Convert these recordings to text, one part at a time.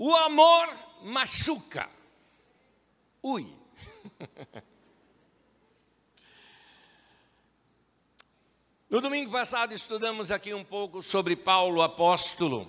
O amor machuca. Ui. No domingo passado estudamos aqui um pouco sobre Paulo, apóstolo.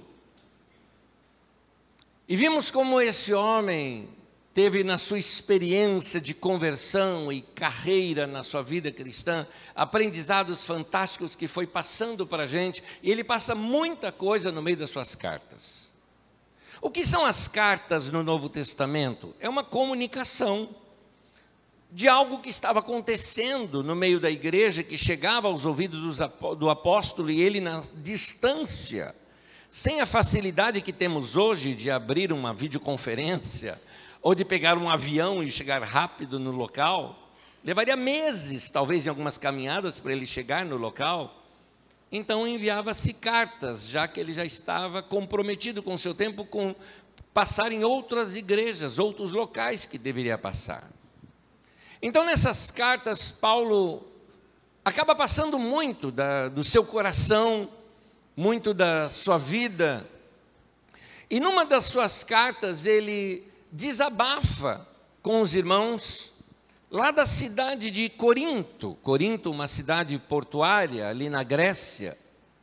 E vimos como esse homem teve na sua experiência de conversão e carreira na sua vida cristã, aprendizados fantásticos que foi passando para a gente. E ele passa muita coisa no meio das suas cartas. O que são as cartas no Novo Testamento? É uma comunicação de algo que estava acontecendo no meio da igreja, que chegava aos ouvidos do apóstolo, e ele na distância, sem a facilidade que temos hoje de abrir uma videoconferência, ou de pegar um avião e chegar rápido no local, levaria meses, talvez em algumas caminhadas, para ele chegar no local. Então enviava-se cartas, já que ele já estava comprometido com o seu tempo, com passar em outras igrejas, outros locais que deveria passar. Então nessas cartas, Paulo acaba passando muito do seu coração, muito da sua vida. E numa das suas cartas ele desabafa com os irmãos lá da cidade de Corinto. Corinto, uma cidade portuária ali na Grécia,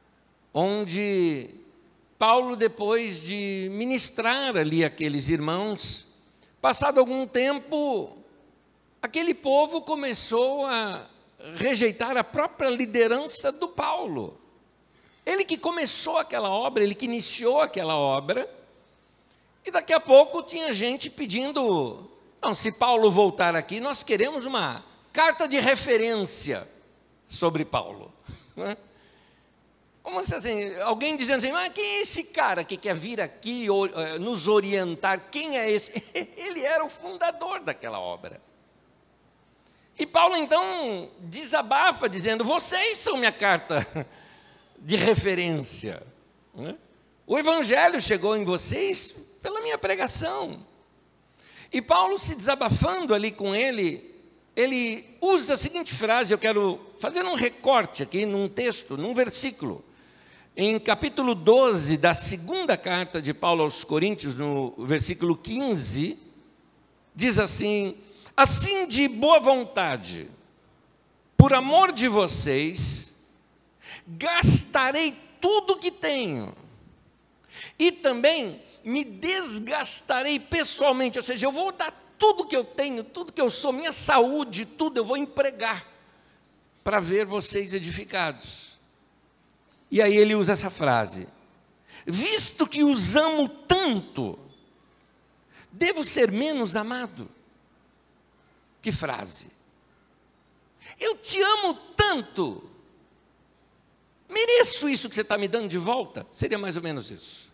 onde Paulo, depois de ministrar ali aqueles irmãos, passado algum tempo, aquele povo começou a rejeitar a própria liderança do Paulo. Ele que começou aquela obra, ele que iniciou aquela obra, e daqui a pouco tinha gente pedindo: não, se Paulo voltar aqui, nós queremos uma carta de referência sobre Paulo. Como assim, alguém dizendo assim: mas quem é esse cara que quer vir aqui nos orientar? Quem é esse? Ele era o fundador daquela obra. E Paulo então desabafa dizendo: vocês são minha carta de referência. O evangelho chegou em vocês pela minha pregação. E Paulo, se desabafando ali com ele usa a seguinte frase. Eu quero fazer um recorte aqui num texto, num versículo. Em capítulo 12 da segunda carta de Paulo aos Coríntios, no versículo 15, diz assim: assim de boa vontade, por amor de vocês, gastarei tudo que tenho, e também me desgastarei pessoalmente, ou seja, eu vou dar tudo que eu tenho, tudo que eu sou, minha saúde, tudo eu vou empregar para ver vocês edificados. E aí ele usa essa frase: visto que os amo tanto, devo ser menos amado. Que frase! Eu te amo tanto, mereço isso que você está me dando de volta? Seria mais ou menos isso.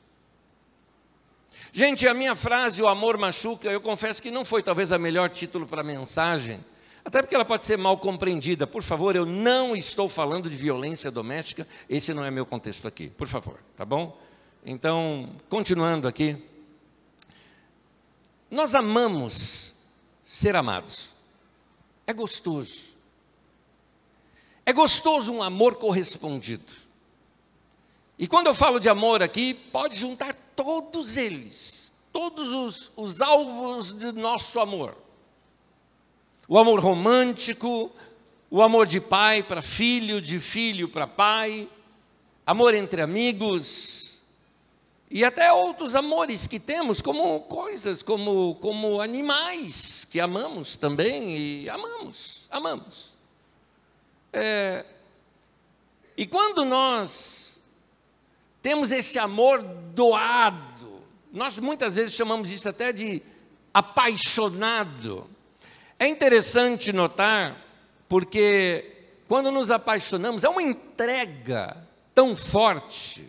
Gente, a minha frase, o amor machuca, eu confesso que não foi talvez a melhor título para a mensagem, até porque ela pode ser mal compreendida. Por favor, eu não estou falando de violência doméstica, esse não é meu contexto aqui, por favor, tá bom? Então, continuando aqui, nós amamos ser amados. É gostoso. É gostoso um amor correspondido. E quando eu falo de amor aqui, pode juntar todos eles, todos os alvos do nosso amor. O amor romântico, o amor de pai para filho, de filho para pai, amor entre amigos, e até outros amores que temos, como coisas, como animais, que amamos também, e amamos. E quando nós temos esse amor doado, nós muitas vezes chamamos isso até de apaixonado. É interessante notar, porque quando nos apaixonamos, é uma entrega tão forte,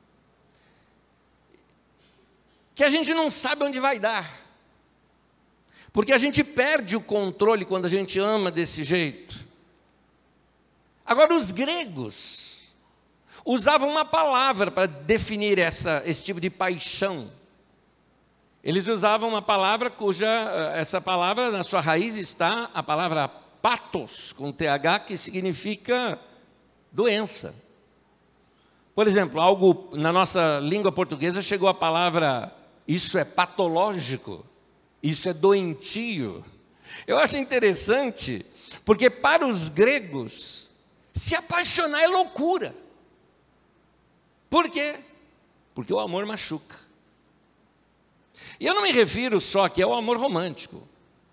que a gente não sabe onde vai dar. Porque a gente perde o controle quando a gente ama desse jeito. Agora, os gregos usavam uma palavra para definir esse tipo de paixão. Eles usavam uma palavra essa palavra, na sua raiz está a palavra pathos, com TH, que significa doença. Por exemplo, algo na nossa língua portuguesa chegou a palavra isso é patológico, isso é doentio. Eu acho interessante, porque para os gregos, se apaixonar é loucura. Por quê? Porque o amor machuca. E eu não me refiro só aqui ao amor romântico.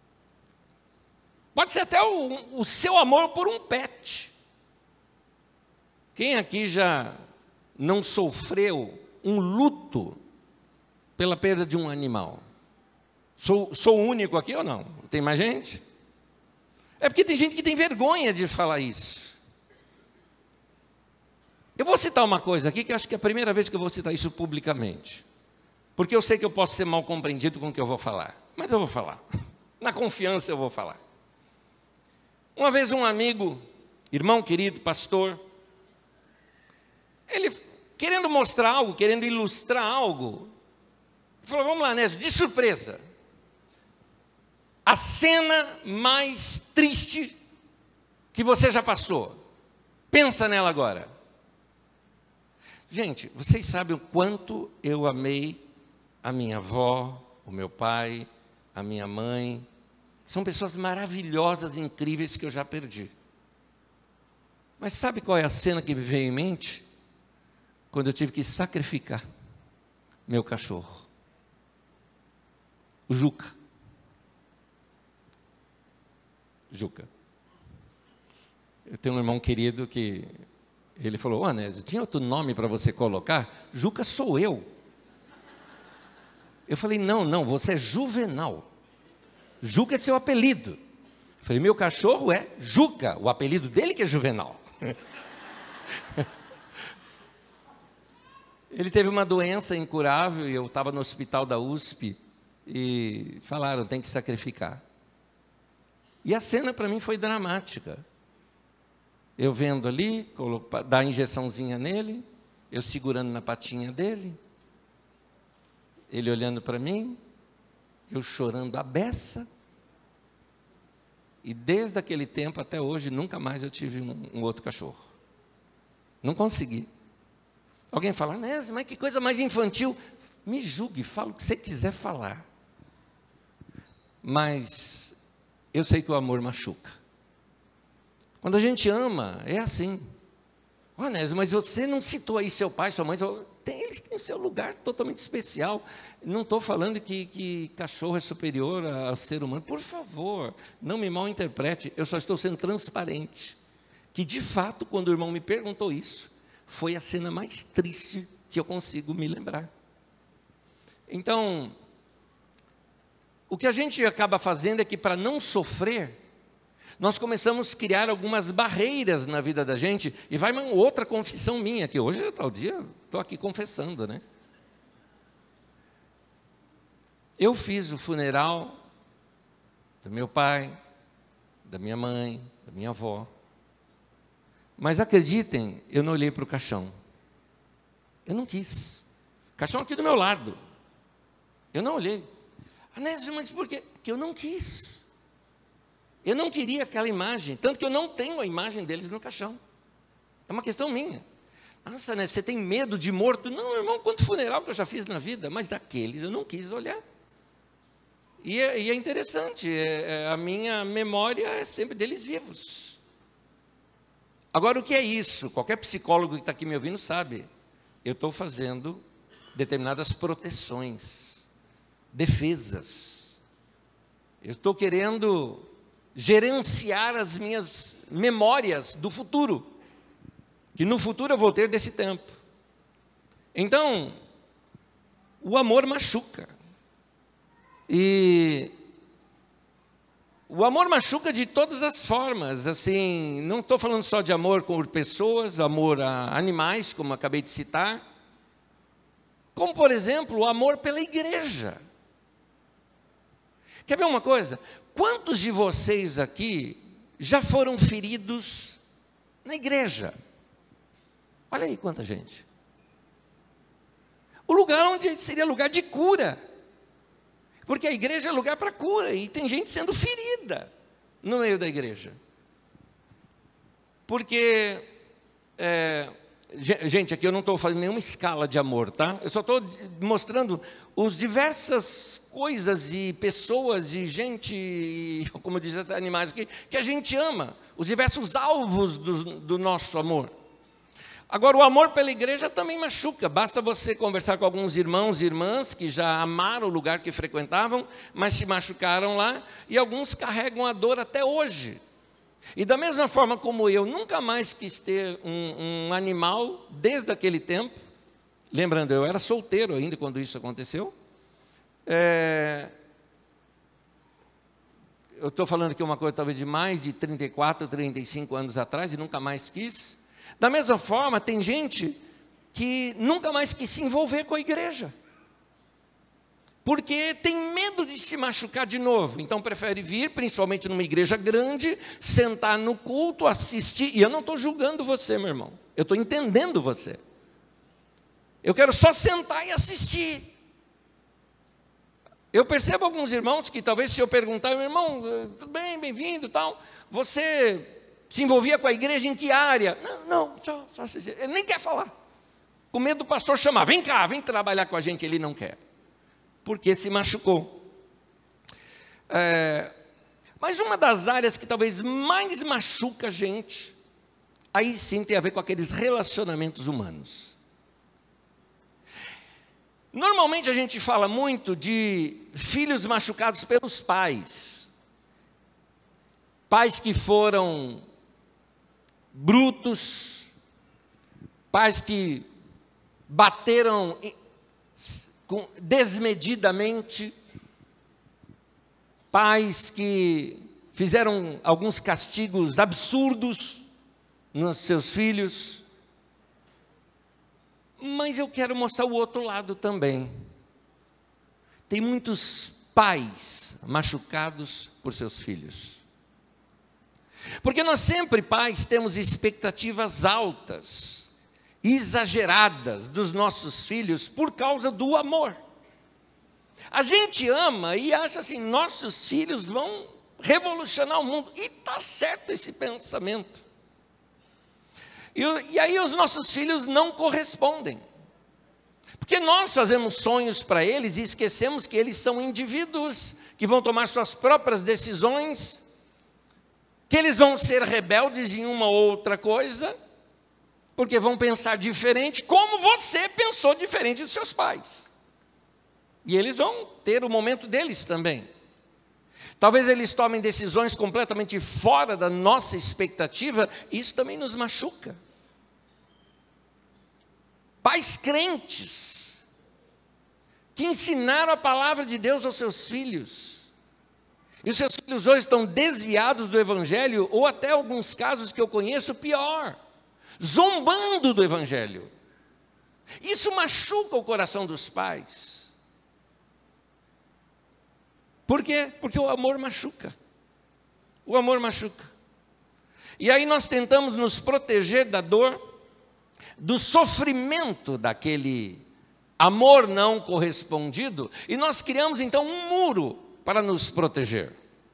Pode ser até o seu amor por um pet. Quem aqui já não sofreu um luto pela perda de um animal? Sou o único aqui ou não? Tem mais gente? É porque tem gente que tem vergonha de falar isso. Eu vou citar uma coisa aqui que eu acho que é a primeira vez que eu vou citar isso publicamente. Porque eu sei que eu posso ser mal compreendido com o que eu vou falar. Mas eu vou falar. Na confiança eu vou falar. Uma vez um amigo, irmão querido, pastor, ele querendo mostrar algo, querendo ilustrar algo, falou, vamos lá, Nésio, de surpresa. A cena mais triste que você já passou. Pensa nela agora. Gente, vocês sabem o quanto eu amei a minha avó, o meu pai, a minha mãe. São pessoas maravilhosas, incríveis que eu já perdi. Mas sabe qual é a cena que me veio em mente? Quando eu tive que sacrificar meu cachorro. O Juca. Juca. Eu tenho um irmão querido que ele falou, Anésio, tinha outro nome para você colocar? Juca sou eu. Eu falei, não, você é Juvenal. Juca é seu apelido. Eu falei, meu cachorro é Juca, o apelido dele que é Juvenal. Ele teve uma doença incurável e eu estava no hospital da USP e falaram, tem que sacrificar. E a cena para mim foi dramática. Eu vendo ali, dar a injeçãozinha nele, eu segurando na patinha dele, ele olhando para mim, eu chorando a beça. E desde aquele tempo até hoje, nunca mais eu tive um outro cachorro. Não consegui. Alguém fala, Nésio, mas que coisa mais infantil. Me julgue, fala o que você quiser falar. Mas eu sei que o amor machuca. Quando a gente ama, é assim. Nésio, mas você não citou aí seu pai, sua mãe, eles têm o seu lugar totalmente especial. Não estou falando que cachorro é superior ao ser humano. Por favor, não me mal interprete, eu só estou sendo transparente. Que de fato, quando o irmão me perguntou isso, foi a cena mais triste que eu consigo me lembrar. Então, o que a gente acaba fazendo é que para não sofrer, nós começamos a criar algumas barreiras na vida da gente, e vai uma outra confissão minha, que hoje é tal dia, estou aqui confessando, né? Eu fiz o funeral do meu pai, da minha mãe, da minha avó, mas acreditem, eu não olhei para o caixão, eu não quis, caixão aqui do meu lado, eu não olhei. Anésio, mas por quê? Porque eu não quis. Eu não queria aquela imagem, tanto que eu não tenho a imagem deles no caixão. É uma questão minha. Nossa, né, você tem medo de morto? Não, irmão, quanto funeral que eu já fiz na vida, mas daqueles eu não quis olhar. E é interessante, a minha memória é sempre deles vivos. Agora, o que é isso? Qualquer psicólogo que está aqui me ouvindo sabe. Eu estou fazendo determinadas proteções, defesas. Eu estou querendo gerenciar as minhas memórias do futuro, que no futuro eu vou ter desse tempo. Então, o amor machuca. E o amor machuca de todas as formas, assim, não estou falando só de amor por pessoas, amor a animais, como acabei de citar, como, por exemplo, o amor pela igreja. Quer ver uma coisa? Quantos de vocês aqui já foram feridos na igreja? Olha aí quanta gente. O lugar onde seria lugar de cura. Porque a igreja é lugar para cura, e tem gente sendo ferida no meio da igreja. Porque Gente, aqui eu não estou fazendo nenhuma escala de amor, tá? Eu só estou mostrando as diversas coisas e pessoas e gente, como diz até animais aqui, que a gente ama. Os diversos alvos do nosso amor. Agora, o amor pela igreja também machuca. Basta você conversar com alguns irmãos e irmãs que já amaram o lugar que frequentavam, mas se machucaram lá, e alguns carregam a dor até hoje. E da mesma forma como eu nunca mais quis ter um animal desde aquele tempo, lembrando, eu era solteiro ainda quando isso aconteceu, eu estou falando aqui uma coisa talvez de mais de 34, 35 anos atrás, e nunca mais quis. Da mesma forma, tem gente que nunca mais quis se envolver com a igreja, porque tem medo de se machucar de novo, então prefere vir, principalmente numa igreja grande, sentar no culto, assistir, e eu não estou julgando você, meu irmão, eu estou entendendo você, eu quero só sentar e assistir. Eu percebo alguns irmãos que talvez se eu perguntar, meu irmão, tudo bem, bem-vindo, tal, você se envolvia com a igreja em que área? Não, só assistir, ele nem quer falar, com medo do pastor chamar, vem cá, vem trabalhar com a gente, ele não quer. Porque se machucou. Mas uma das áreas que talvez mais machuca a gente, aí sim tem a ver com aqueles relacionamentos humanos. Normalmente a gente fala muito de filhos machucados pelos pais. Pais que foram brutos, pais que bateram desmedidamente, pais que fizeram alguns castigos absurdos nos seus filhos, mas eu quero mostrar o outro lado também. Tem muitos pais machucados por seus filhos, porque nós sempre, pais, temos expectativas altas, exageradas dos nossos filhos por causa do amor. A gente ama e acha assim, nossos filhos vão revolucionar o mundo, e está certo esse pensamento. E aí os nossos filhos não correspondem, porque nós fazemos sonhos para eles e esquecemos que eles são indivíduos que vão tomar suas próprias decisões, que eles vão ser rebeldes em uma ou outra coisa, porque vão pensar diferente, como você pensou diferente dos seus pais. E eles vão ter o momento deles também. Talvez eles tomem decisões completamente fora da nossa expectativa, e isso também nos machuca. Pais crentes, que ensinaram a palavra de Deus aos seus filhos, e os seus filhos hoje estão desviados do evangelho, ou até alguns casos que eu conheço, pior, zombando do evangelho. Isso machuca o coração dos pais. Por quê? Porque o amor machuca. O amor machuca. E aí nós tentamos nos proteger da dor, do sofrimento daquele amor não correspondido, e nós criamos então um muro para nos proteger.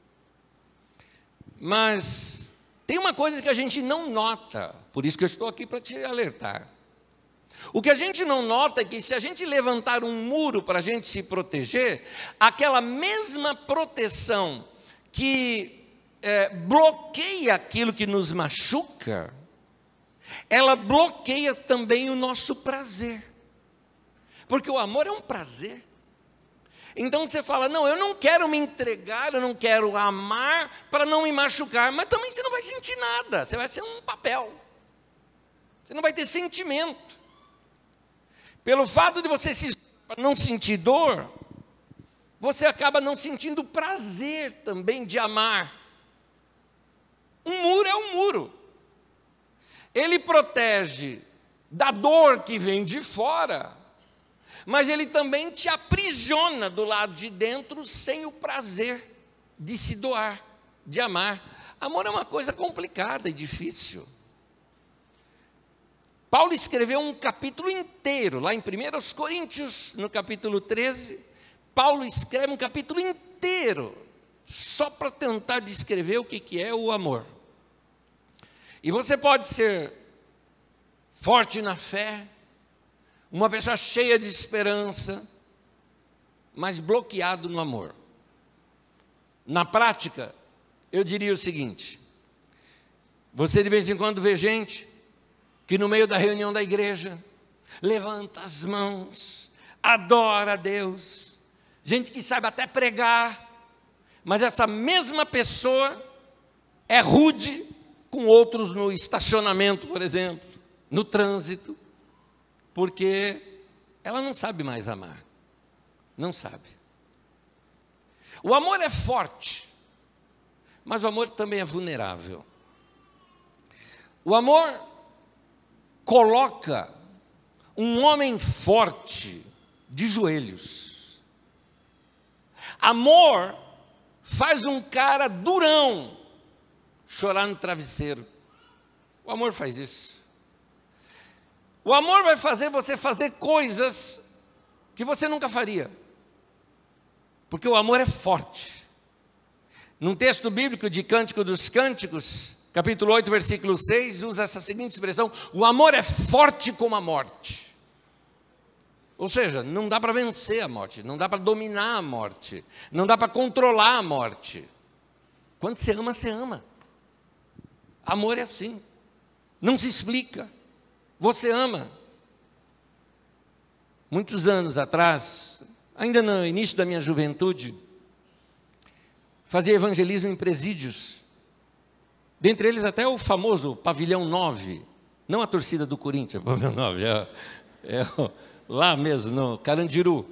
Mas tem uma coisa que a gente não nota, por isso que eu estou aqui para te alertar. O que a gente não nota é que se a gente levantar um muro para a gente se proteger, aquela mesma proteção que bloqueia aquilo que nos machuca, ela bloqueia também o nosso prazer. Porque o amor é um prazer. Então você fala, não, eu não quero me entregar, eu não quero amar para não me machucar, mas também você não vai sentir nada, você vai ser um papel, você não vai ter sentimento. Pelo fato de você não sentir dor, você acaba não sentindo prazer também de amar. Um muro é um muro, ele protege da dor que vem de fora, mas ele também te aprisiona do lado de dentro sem o prazer de se doar, de amar. Amor é uma coisa complicada e difícil. Paulo escreveu um capítulo inteiro, lá em 1 Coríntios, no capítulo 13, Paulo escreve um capítulo inteiro, só para tentar descrever o que é o amor. E você pode ser forte na fé, uma pessoa cheia de esperança, mas bloqueado no amor. Na prática, eu diria o seguinte: você de vez em quando vê gente que no meio da reunião da igreja levanta as mãos, adora a Deus, gente que sabe até pregar, mas essa mesma pessoa é rude com outros no estacionamento, por exemplo, no trânsito, porque ela não sabe mais amar, não sabe. O amor é forte, mas o amor também é vulnerável. O amor coloca um homem forte de joelhos. Amor faz um cara durão chorar no travesseiro. O amor faz isso. O amor vai fazer você fazer coisas que você nunca faria, porque o amor é forte. Num texto bíblico de Cântico dos Cânticos, capítulo 8, versículo 6, usa essa seguinte expressão: o amor é forte como a morte. Ou seja, não dá para vencer a morte, não dá para dominar a morte, não dá para controlar a morte. Quando você ama, você ama. Amor é assim, não se explica, você ama. Muitos anos atrás, ainda no início da minha juventude, fazia evangelismo em presídios, dentre eles até o famoso Pavilhão 9, não a torcida do Corinthians, Pavilhão 9, lá mesmo, no Carandiru,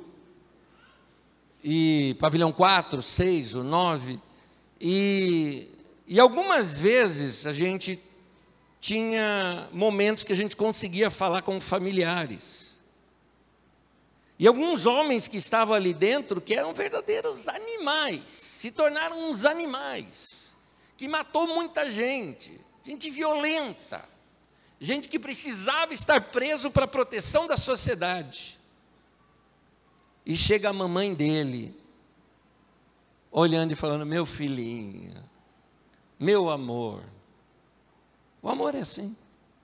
e Pavilhão 4, 6, o 9, e algumas vezes a gente tinha momentos que a gente conseguia falar com familiares, e alguns homens que estavam ali dentro, que eram verdadeiros animais, se tornaram uns animais, que matou muita gente violenta, gente que precisava estar preso para a proteção da sociedade. E chega a mamãe dele, olhando e falando: meu filhinho, meu amor. O amor é assim.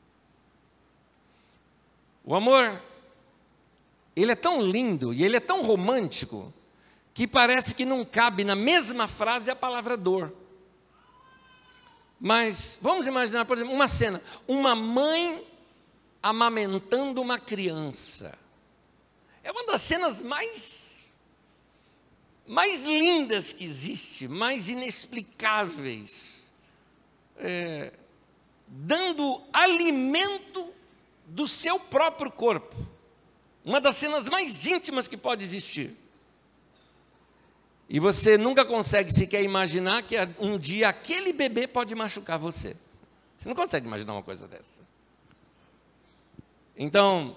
O amor, ele é tão lindo e ele é tão romântico, que parece que não cabe na mesma frase a palavra dor. Mas vamos imaginar, por exemplo, uma cena, uma mãe amamentando uma criança. É uma das cenas mais lindas que existe, mais inexplicáveis, dando alimento do seu próprio corpo. Uma das cenas mais íntimas que pode existir. E você nunca consegue sequer imaginar que um dia aquele bebê pode machucar você. Você não consegue imaginar uma coisa dessa. Então,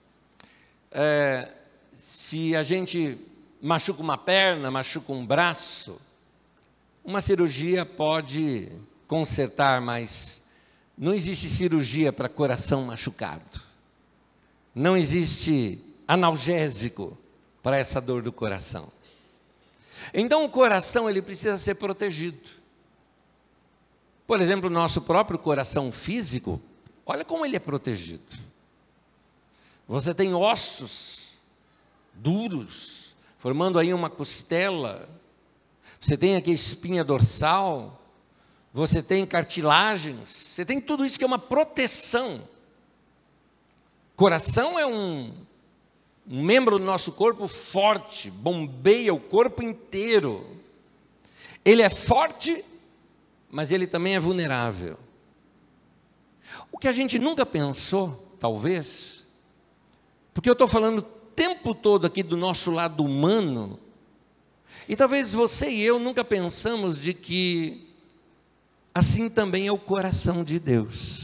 se a gente machuca uma perna, machuca um braço, uma cirurgia pode consertar, mas não existe cirurgia para coração machucado. Não existe analgésico para essa dor do coração. Então o coração, ele precisa ser protegido. Por exemplo, o nosso próprio coração físico, olha como ele é protegido. Você tem ossos duros, formando aí uma costela. Você tem aqui a espinha dorsal. Você tem cartilagens. Você tem tudo isso que é uma proteção. Coração é um membro do nosso corpo forte, bombeia o corpo inteiro. Ele é forte, mas ele também é vulnerável. O que a gente nunca pensou, talvez, porque eu estou falando o tempo todo aqui do nosso lado humano, e talvez você e eu nunca pensamos de que assim também é o coração de Deus.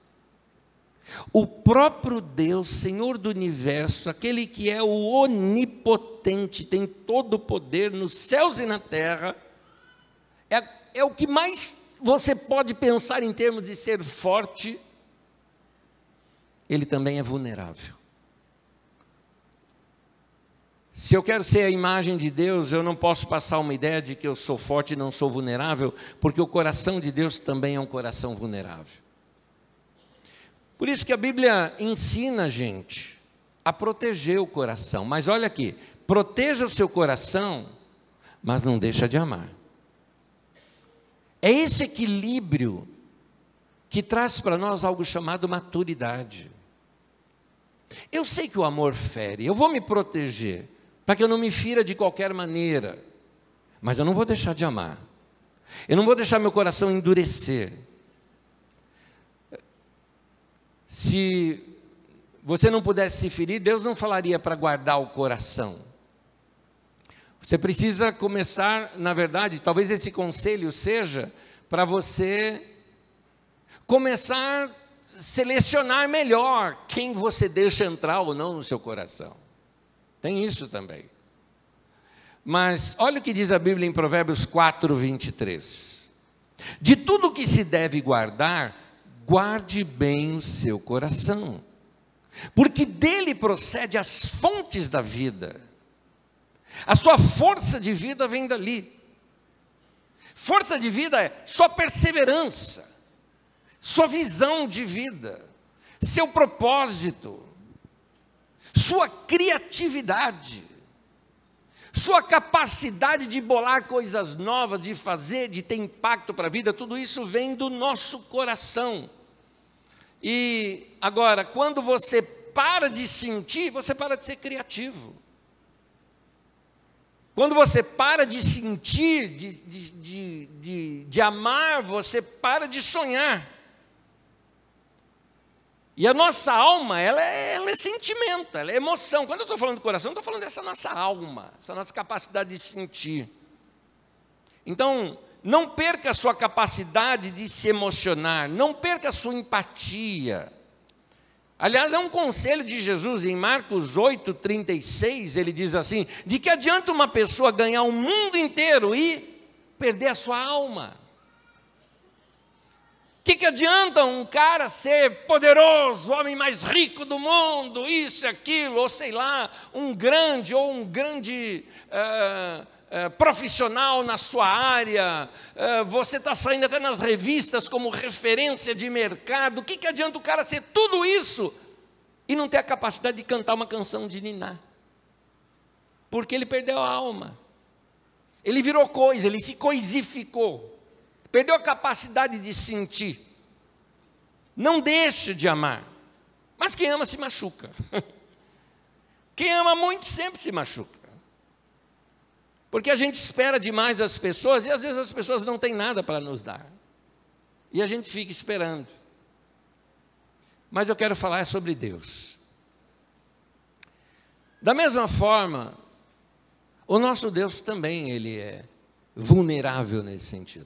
O próprio Deus, Senhor do universo, aquele que é o onipotente, tem todo o poder nos céus e na terra, é o que mais você pode pensar em termos de ser forte. Ele também é vulnerável. Se eu quero ser a imagem de Deus, eu não posso passar uma ideia de que eu sou forte e não sou vulnerável, porque o coração de Deus também é um coração vulnerável. Por isso que a Bíblia ensina a gente a proteger o coração. Mas olha aqui, proteja o seu coração, mas não deixa de amar. É esse equilíbrio que traz para nós algo chamado maturidade. Eu sei que o amor fere, eu vou me proteger, para que eu não me fira de qualquer maneira, mas eu não vou deixar de amar. Eu não vou deixar meu coração endurecer. Se você não pudesse se ferir, Deus não falaria para guardar o coração. Você precisa começar, na verdade, talvez esse conselho seja para você começar a selecionar melhor quem você deixa entrar ou não no seu coração. Tem isso também. Mas olha o que diz a Bíblia em Provérbios 4, 23. De tudo que se deve guardar, guarde bem o seu coração, porque dele procede as fontes da vida. A sua força de vida vem dali. Força de vida é sua perseverança, sua visão de vida, seu propósito, sua criatividade, sua capacidade de bolar coisas novas, de fazer, de ter impacto para a vida. Tudo isso vem do nosso coração. E agora, quando você para de sentir, você para de ser criativo. Quando você para de sentir, de amar, você para de sonhar. E a nossa alma, ela é sentimento, ela é emoção. Quando eu estou falando do coração, eu estou falando dessa nossa alma, essa nossa capacidade de sentir. Então, não perca a sua capacidade de se emocionar, não perca a sua empatia. Aliás, é um conselho de Jesus em Marcos 8, 36, ele diz assim: de que adianta uma pessoa ganhar o mundo inteiro e perder a sua alma? O que adianta um cara ser poderoso, o homem mais rico do mundo, isso e aquilo, ou sei lá, um grande profissional na sua área, você está saindo até nas revistas como referência de mercado. O que adianta o cara ser tudo isso e não ter a capacidade de cantar uma canção de niná? Porque ele perdeu a alma, ele virou coisa, ele se coisificou, perdeu a capacidade de sentir. Não deixe de amar, mas quem ama se machuca. Quem ama muito sempre se machuca. Porque a gente espera demais das pessoas, e às vezes as pessoas não têm nada para nos dar. E a gente fica esperando. Mas eu quero falar sobre Deus. Da mesma forma, o nosso Deus também, ele é vulnerável nesse sentido.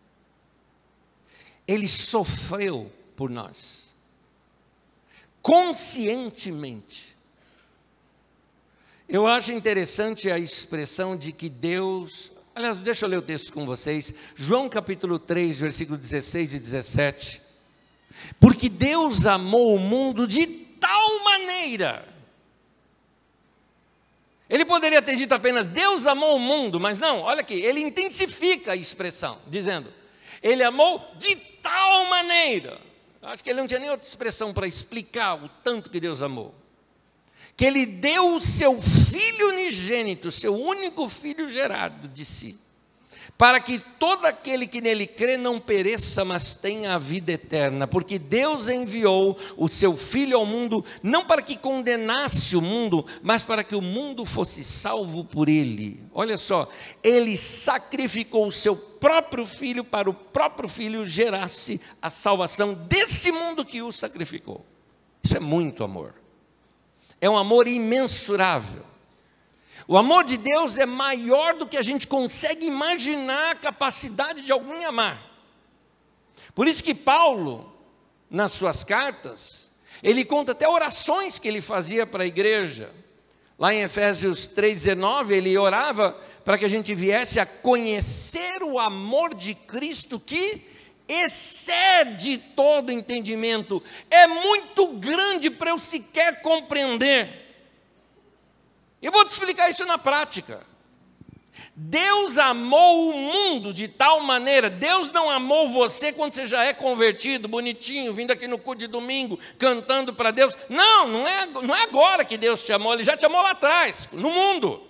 Ele sofreu por nós, conscientemente. Eu acho interessante a expressão de que Deus... Aliás, deixa eu ler o texto com vocês. João capítulo 3, versículo 16 e 17. Porque Deus amou o mundo de tal maneira. Ele poderia ter dito apenas, Deus amou o mundo, mas não, olha aqui, ele intensifica a expressão, dizendo, ele amou de tal maneira. Acho que ele não tinha nem outra expressão para explicar o tanto que Deus amou. Que ele deu o seu Filho unigênito, seu único Filho gerado de si, para que todo aquele que nele crê não pereça, mas tenha a vida eterna. Porque Deus enviou o seu Filho ao mundo, não para que condenasse o mundo, mas para que o mundo fosse salvo por ele. Olha só, ele sacrificou o seu próprio Filho, para o próprio Filho gerasse a salvação desse mundo que o sacrificou. Isso é muito amor. É um amor imensurável. O amor de Deus é maior do que a gente consegue imaginar a capacidade de alguém amar. Por isso que Paulo, nas suas cartas, ele conta até orações que ele fazia para a igreja. Lá em Efésios 3,19, ele orava para que a gente viesse a conhecer o amor de Cristo que excede todo entendimento. É muito grande para eu sequer compreender. Eu vou te explicar isso na prática. Deus amou o mundo de tal maneira. Deus não amou você quando você já é convertido, bonitinho, vindo aqui no culto de domingo, cantando para Deus. Não é agora que Deus te amou, Ele já te amou lá atrás, no mundo.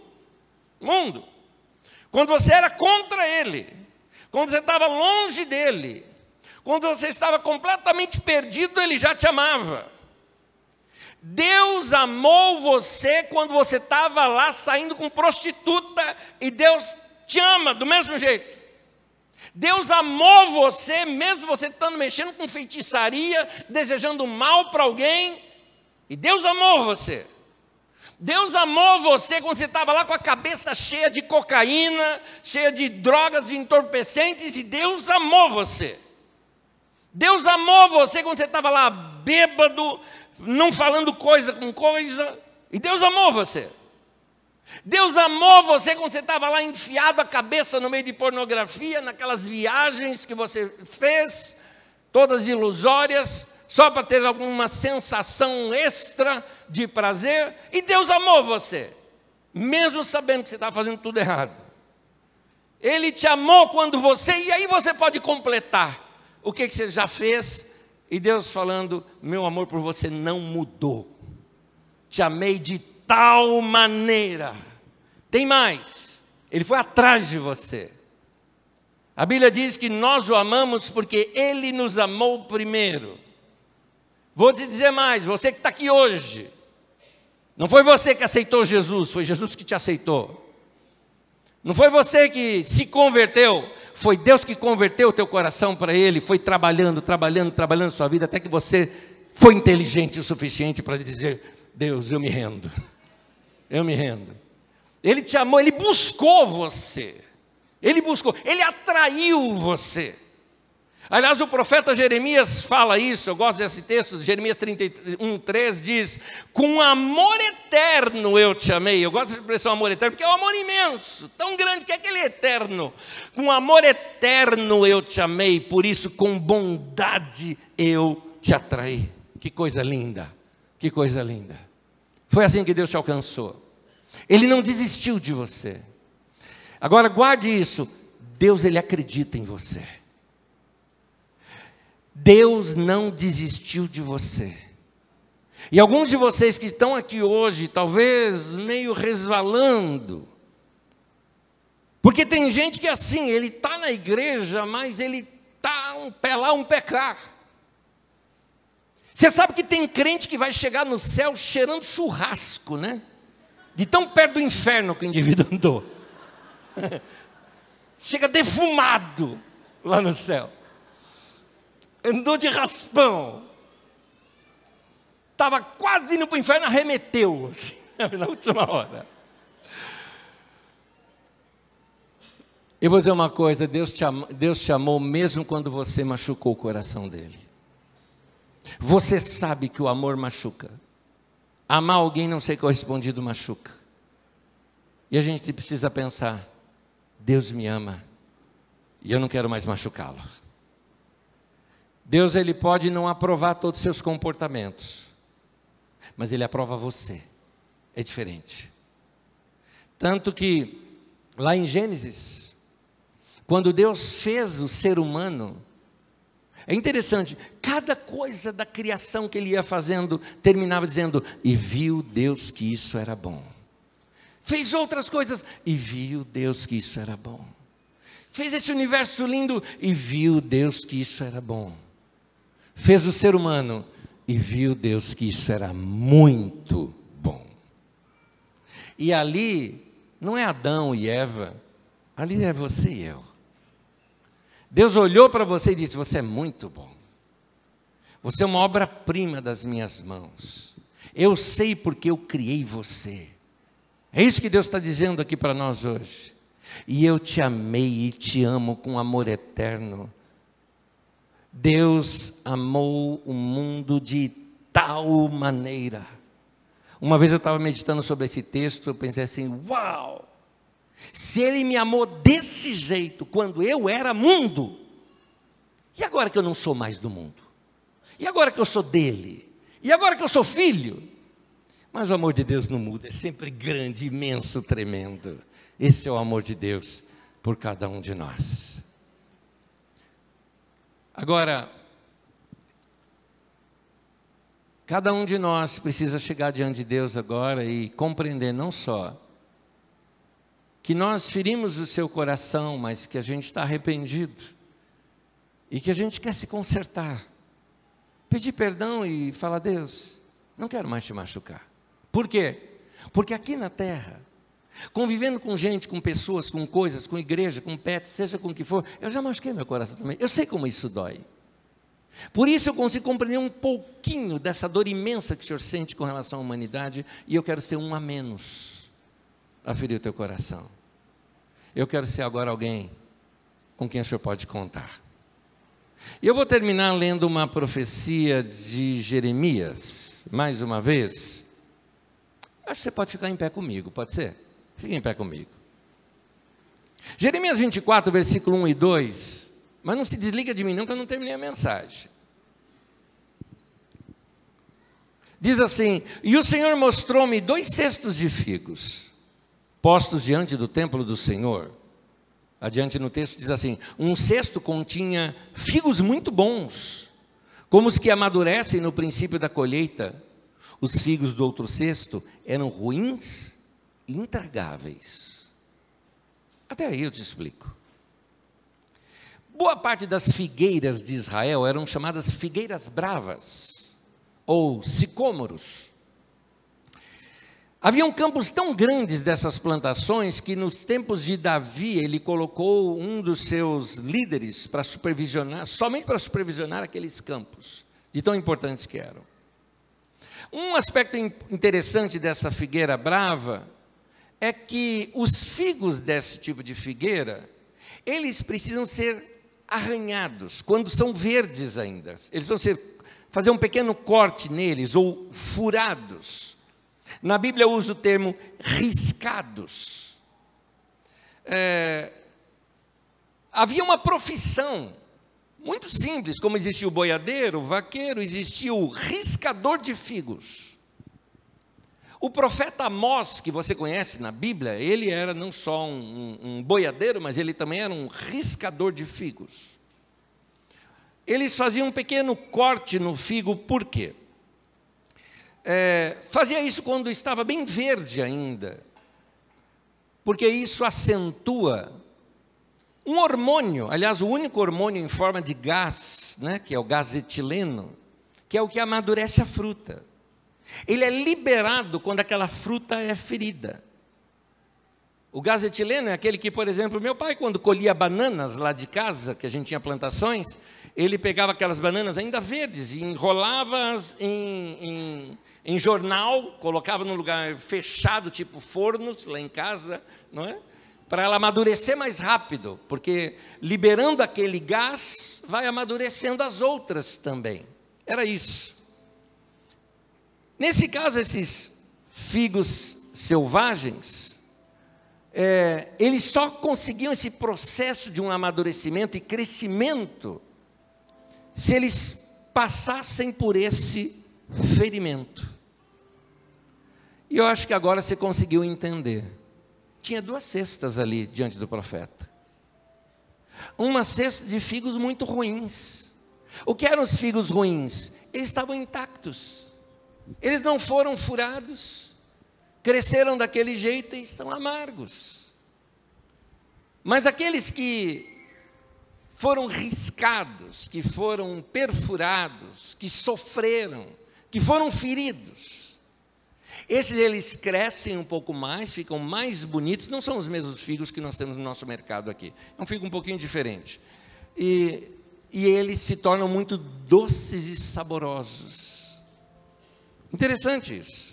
Quando você era contra Ele, quando você estava longe dEle, quando você estava completamente perdido, Ele já te amava. Deus amou você quando você estava lá saindo com prostituta, e Deus te ama do mesmo jeito. Deus amou você mesmo você estando mexendo com feitiçaria, desejando mal para alguém, e Deus amou você. Deus amou você quando você estava lá com a cabeça cheia de cocaína, cheia de drogas, de entorpecentes, e Deus amou você. Deus amou você quando você estava lá bêbado, não falando coisa com coisa, e Deus amou você. Deus amou você quando você estava lá enfiado a cabeça no meio de pornografia, naquelas viagens que você fez, todas ilusórias, só para ter alguma sensação extra de prazer, e Deus amou você, mesmo sabendo que você estava fazendo tudo errado. Ele te amou quando você, e aí você pode completar o que você já fez, e Deus falando: meu amor por você não mudou, te amei de tal maneira. Tem mais, Ele foi atrás de você. A Bíblia diz que nós o amamos porque Ele nos amou primeiro. Vou te dizer mais, você que está aqui hoje, não foi você que aceitou Jesus, foi Jesus que te aceitou. Não foi você que se converteu, foi Deus que converteu o teu coração para Ele, foi trabalhando sua vida, até que você foi inteligente o suficiente para dizer: Deus, eu me rendo. Ele te amou, Ele buscou você, Ele atraiu você. Aliás, o profeta Jeremias fala isso, eu gosto desse texto, Jeremias 31:3 diz: com amor eterno eu te amei. Eu gosto da expressão amor eterno, porque é um amor imenso, tão grande que é aquele eterno. Com amor eterno eu te amei, por isso com bondade eu te atraí. Que coisa linda, que coisa linda. Foi assim que Deus te alcançou. Ele não desistiu de você. Agora guarde isso, Deus, Ele acredita em você. Deus não desistiu de você. E alguns de vocês que estão aqui hoje, talvez meio resvalando, porque tem gente que é assim, ele está na igreja, mas ele está um pé lá, um pé cá. Você sabe que tem crente que vai chegar no céu cheirando churrasco, né? De tão perto do inferno que o indivíduo andou. Chega defumado lá no céu. Andou de raspão, estava quase indo para o inferno, arremeteu, assim, na última hora. Eu vou dizer uma coisa, Deus te amou mesmo quando você machucou o coração dele. Você sabe que o amor machuca. Amar alguém não ser correspondido machuca. E a gente precisa pensar: Deus me ama, e eu não quero mais machucá-lo. Deus, Ele pode não aprovar todos os seus comportamentos, mas Ele aprova você. É diferente. Tanto que, lá em Gênesis, quando Deus fez o ser humano, é interessante, cada coisa da criação que Ele ia fazendo, terminava dizendo: e viu Deus que isso era bom. Fez outras coisas, e viu Deus que isso era bom. Fez esse universo lindo, e viu Deus que isso era bom. Fez o ser humano, e viu Deus que isso era muito bom. E ali, não é Adão e Eva, ali é você e eu. Deus olhou para você e disse: você é muito bom. Você é uma obra-prima das minhas mãos. Eu sei porque eu criei você. É isso que Deus está dizendo aqui para nós hoje. E eu te amei e te amo com amor eterno. Deus amou o mundo de tal maneira. Uma vez eu estava meditando sobre esse texto, eu pensei assim: uau! Se Ele me amou desse jeito quando eu era mundo, e agora que eu não sou mais do mundo? E agora que eu sou dele? E agora que eu sou filho? Mas o amor de Deus não muda, é sempre grande, imenso, tremendo. Esse é o amor de Deus por cada um de nós. Agora, cada um de nós precisa chegar diante de Deus agora e compreender não só que nós ferimos o seu coração, mas que a gente está arrependido e que a gente quer se consertar. Pedir perdão e falar: Deus, não quero mais te machucar. Por quê? Porque aqui na terra, convivendo com gente, com pessoas, com coisas, com igreja, com pets, seja com o que for, eu já machuquei meu coração também. Eu sei como isso dói. Por isso eu consigo compreender um pouquinho dessa dor imensa que o Senhor sente com relação à humanidade, e eu quero ser um a menos a ferir o teu coração. Eu quero ser agora alguém com quem o Senhor pode contar. E eu vou terminar lendo uma profecia de Jeremias, mais uma vez. Acho que você pode ficar em pé comigo, pode ser? Fique em pé comigo. Jeremias 24, versículo 1 e 2. Mas não se desliga de mim não, que eu não terminei a mensagem. Diz assim: e o Senhor mostrou-me 2 cestos de figos, postos diante do templo do Senhor. Adiante no texto diz assim: um cesto continha figos muito bons, como os que amadurecem no princípio da colheita. Os figos do outro cesto eram ruins e intragáveis. Até aí eu te explico. Boa parte das figueiras de Israel eram chamadas figueiras bravas, ou sicômoros. Haviam campos tão grandes dessas plantações que nos tempos de Davi ele colocou um dos seus líderes para supervisionar, somente para supervisionar aqueles campos, de tão importantes que eram. Um aspecto interessante dessa figueira brava é que os figos desse tipo de figueira, eles precisam ser arranhados, quando são verdes ainda. Eles vão fazer um pequeno corte neles, ou furados. Na Bíblia usa o termo riscados. Havia uma profissão muito simples, como existia o boiadeiro, o vaqueiro, existia o riscador de figos. O profeta Amós, que você conhece na Bíblia, ele era não só um boiadeiro, mas ele também era um riscador de figos. Eles faziam um pequeno corte no figo, por quê? Fazia isso quando estava bem verde ainda, porque isso acentua um hormônio, aliás, o único hormônio em forma de gás, né, que é o gás etileno, que é o que amadurece a fruta. Ele é liberado quando aquela fruta é ferida. O gás etileno é aquele que, por exemplo, meu pai, quando colhia bananas lá de casa, que a gente tinha plantações, ele pegava aquelas bananas ainda verdes e enrolava-as em jornal, colocava num lugar fechado, tipo fornos, lá em casa, não é? Para ela amadurecer mais rápido, porque liberando aquele gás, vai amadurecendo as outras também. Era isso. Nesse caso, esses figos selvagens, eles só conseguiam esse processo de um amadurecimento e crescimento se eles passassem por esse ferimento. E eu acho que agora você conseguiu entender. Tinha 2 cestas ali diante do profeta. Uma cesta de figos muito ruins. O que eram os figos ruins? Eles estavam intactos. Eles não foram furados. Cresceram daquele jeito e estão amargos. Mas aqueles que foram riscados, que foram perfurados, que sofreram, que foram feridos, esses eles crescem um pouco mais, ficam mais bonitos, não são os mesmos figos que nós temos no nosso mercado aqui, é um figo um pouquinho diferente, e eles se tornam muito doces e saborosos. Interessante isso.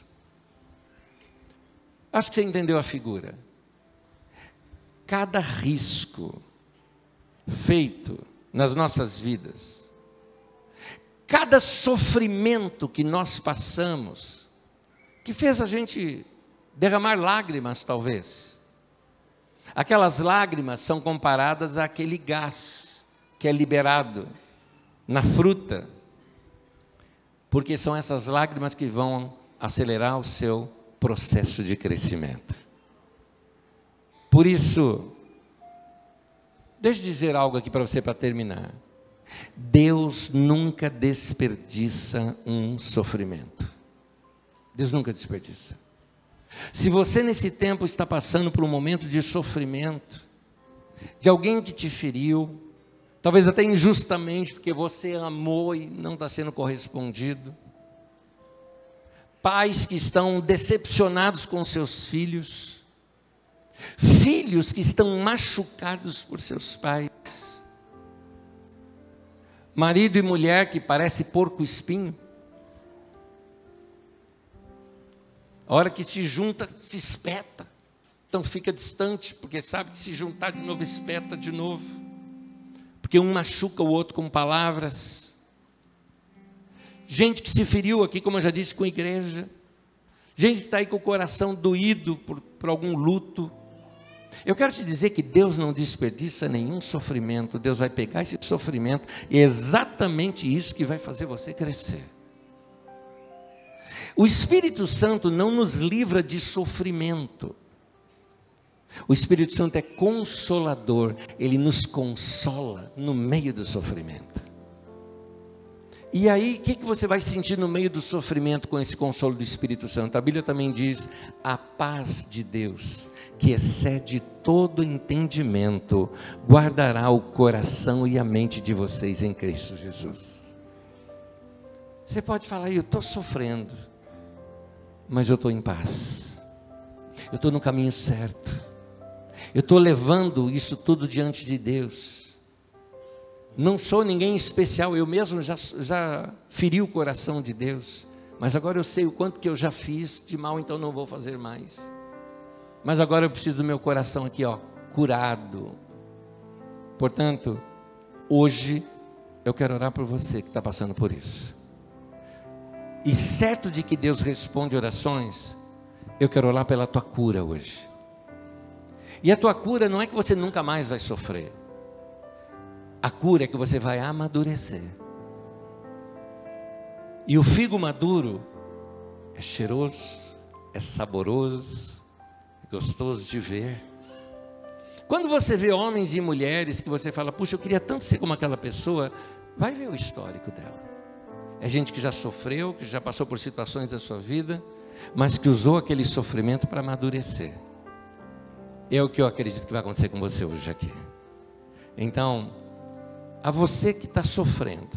Acho que você entendeu a figura. Cada risco feito nas nossas vidas, cada sofrimento que nós passamos, que fez a gente derramar lágrimas, talvez. Aquelas lágrimas são comparadas àquele gás que é liberado na fruta, porque são essas lágrimas que vão acelerar o seu processo de crescimento. Por isso, deixa eu dizer algo aqui para você para terminar. Deus nunca desperdiça um sofrimento. Deus nunca desperdiça. Se você nesse tempo está passando por um momento de sofrimento, de alguém que te feriu, talvez até injustamente, porque você amou e não está sendo correspondido, pais que estão decepcionados com seus filhos, filhos que estão machucados por seus pais, marido e mulher que parece porco-espinho, a hora que se junta, se espeta, então fica distante, porque sabe que se juntar de novo, espeta de novo, porque um machuca o outro com palavras. Gente que se feriu aqui, como eu já disse, com a igreja, gente que está aí com o coração doído por algum luto. Eu quero te dizer que Deus não desperdiça nenhum sofrimento. Deus vai pegar esse sofrimento e é exatamente isso que vai fazer você crescer. O Espírito Santo não nos livra de sofrimento. O Espírito Santo é consolador, ele nos consola no meio do sofrimento. E aí, o que você vai sentir no meio do sofrimento com esse consolo do Espírito Santo? A Bíblia também diz: a paz de Deus, que excede todo entendimento, guardará o coração e a mente de vocês em Cristo Jesus. Você pode falar: eu estou sofrendo, mas eu estou em paz, eu estou no caminho certo, eu estou levando isso tudo diante de Deus. Não sou ninguém especial, eu mesmo já feri o coração de Deus, mas agora eu sei o quanto que eu já fiz de mal, então não vou fazer mais. Mas agora eu preciso do meu coração aqui, ó, curado. Portanto, hoje eu quero orar por você que está passando por isso. E certo de que Deus responde orações, eu quero orar pela tua cura hoje. E a tua cura não é que você nunca mais vai sofrer. A cura é que você vai amadurecer. E o figo maduro é cheiroso, é saboroso, é gostoso de ver. Quando você vê homens e mulheres que você fala: puxa, eu queria tanto ser como aquela pessoa, vai ver o histórico dela. É gente que já sofreu, que já passou por situações da sua vida, mas que usou aquele sofrimento para amadurecer. É o que eu acredito que vai acontecer com você hoje aqui. Então, a você que está sofrendo,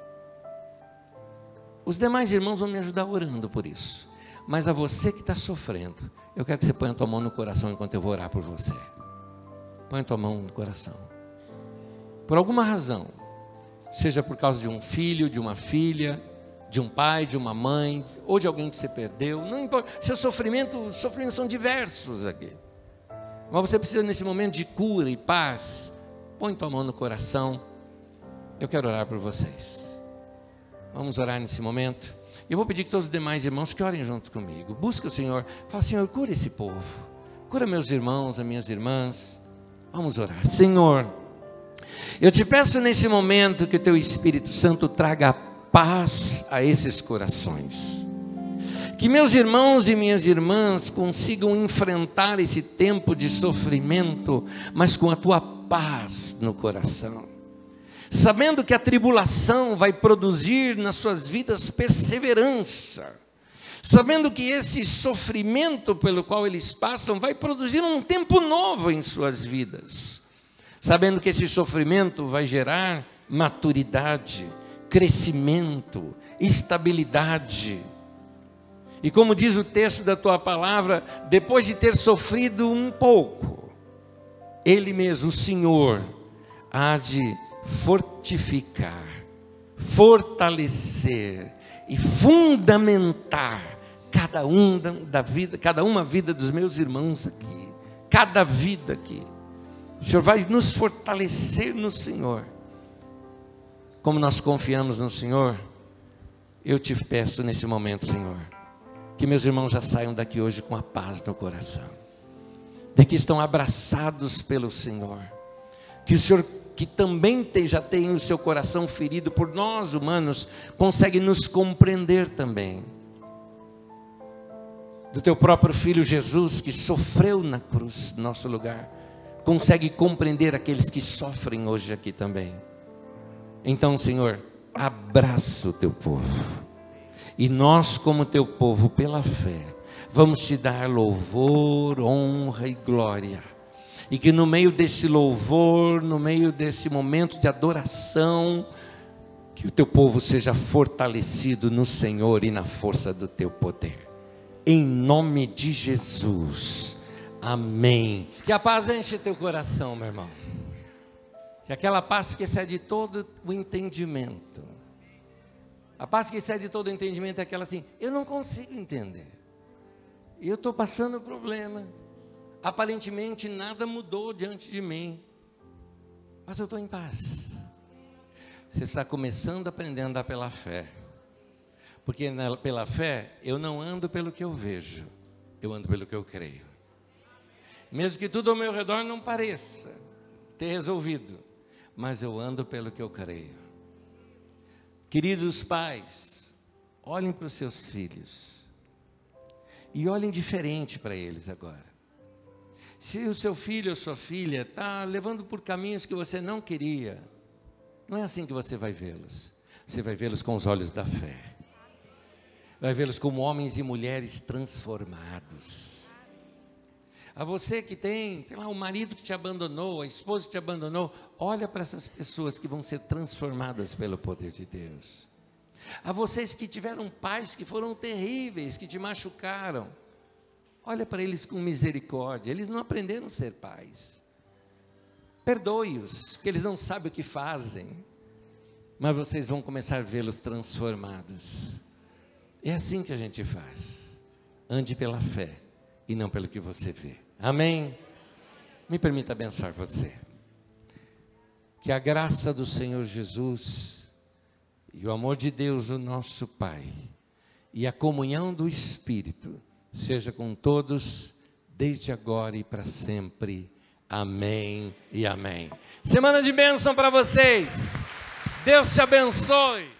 os demais irmãos vão me ajudar orando por isso, mas a você que está sofrendo, eu quero que você ponha a tua mão no coração enquanto eu vou orar por você. Põe a tua mão no coração. Por alguma razão, seja por causa de um filho, de uma filha, de um pai, de uma mãe, ou de alguém que você perdeu, não importa, os sofrimentos são diversos aqui, mas você precisa nesse momento de cura e paz. Põe tua mão no coração. Eu quero orar por vocês. Vamos orar nesse momento. Eu vou pedir que todos os demais irmãos que orem junto comigo. Busca o Senhor. Fala: Senhor, cura esse povo. Cura meus irmãos, as minhas irmãs. Vamos orar. Senhor, eu te peço nesse momento que o teu Espírito Santo traga paz a esses corações. Que meus irmãos e minhas irmãs consigam enfrentar esse tempo de sofrimento, mas com a tua paz no coração. Sabendo que a tribulação vai produzir nas suas vidas perseverança, sabendo que esse sofrimento pelo qual eles passam vai produzir um tempo novo em suas vidas, sabendo que esse sofrimento vai gerar maturidade, crescimento, estabilidade. E como diz o texto da tua palavra, depois de ter sofrido um pouco, Ele mesmo, o Senhor, há de fortificar, fortalecer e fundamentar cada uma vida dos meus irmãos aqui, cada vida aqui. O Senhor vai nos fortalecer no Senhor. Como nós confiamos no Senhor, eu te peço nesse momento, Senhor, que meus irmãos já saiam daqui hoje com a paz no coração, de que estão abraçados pelo Senhor, que o Senhor, que também já tem o seu coração ferido por nós humanos, consegue nos compreender também. do teu próprio Filho Jesus, que sofreu na cruz, no nosso lugar, consegue compreender aqueles que sofrem hoje aqui também. Então, Senhor, abraça o teu povo, e nós, como teu povo, pela fé, vamos te dar louvor, honra e glória, e que no meio desse louvor, no meio desse momento de adoração, que o teu povo seja fortalecido no Senhor e na força do teu poder, em nome de Jesus, amém. Que a paz enche teu coração, meu irmão, que aquela paz que excede todo o entendimento, a paz que excede todo o entendimento é aquela assim, eu não consigo entender, eu estou passando problema, aparentemente nada mudou diante de mim, mas eu estou em paz. Você está começando a aprender a andar pela fé, porque pela fé eu não ando pelo que eu vejo, eu ando pelo que eu creio. Mesmo que tudo ao meu redor não pareça ter resolvido, mas eu ando pelo que eu creio. Queridos pais, olhem para os seus filhos e olhem diferente para eles agora. Se o seu filho ou sua filha está levando por caminhos que você não queria, não é assim que você vai vê-los. Você vai vê-los com os olhos da fé. Vai vê-los como homens e mulheres transformados. A você que tem, sei lá, o marido que te abandonou, a esposa que te abandonou, olha para essas pessoas que vão ser transformadas pelo poder de Deus. A vocês que tiveram pais que foram terríveis, que te machucaram, olha para eles com misericórdia, eles não aprenderam a ser pais. Perdoe-os, que eles não sabem o que fazem, mas vocês vão começar a vê-los transformados. É assim que a gente faz. Ande pela fé e não pelo que você vê. Amém? Me permita abençoar você. Que a graça do Senhor Jesus e o amor de Deus, o nosso Pai, e a comunhão do Espírito seja com todos, desde agora e para sempre. Amém e amém. Semana de bênção para vocês. Deus te abençoe.